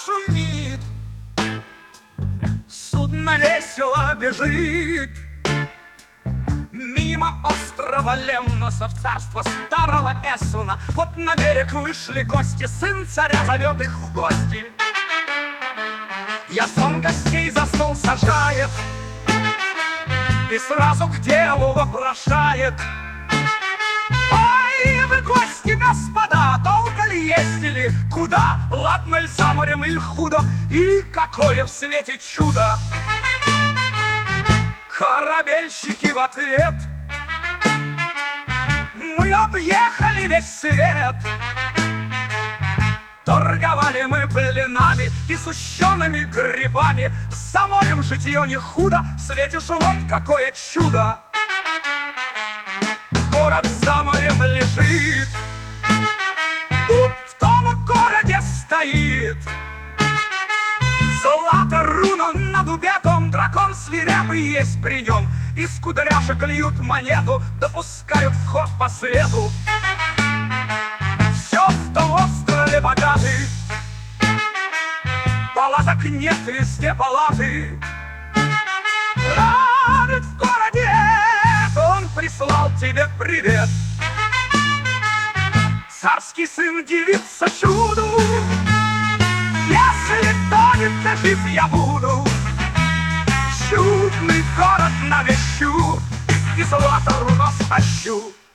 шумит, судно весело бежит мимо острова Лемносов, царство старого Эссуна. Вот на берег вышли гости, сын царя зовет их в гости. Ясон гостей за стол сажает и сразу к делу вопрошает: ой, вы гости, господа, долго ли ездили? Куда? Ладно ли за морем или худо? И какое в свете чудо? Корабельщики в ответ: мы объехали весь свет. Торговали мы блинами и сущеными грибами. За морем житье не худо, светишь вот какое чудо. Город за морем лежит, тут в том городе стоит золото руна на дубе, том дракон свирепый есть при нем. Из кудряшек льют монету, допускают в ход по свету. Все в том острове богатый, палаток нет, везде палаты. Радость в городе, он прислал тебе привет. Царский сын дивится чуду: если тонет, то жив я буду. Чудный город навещу и золото руно стащу.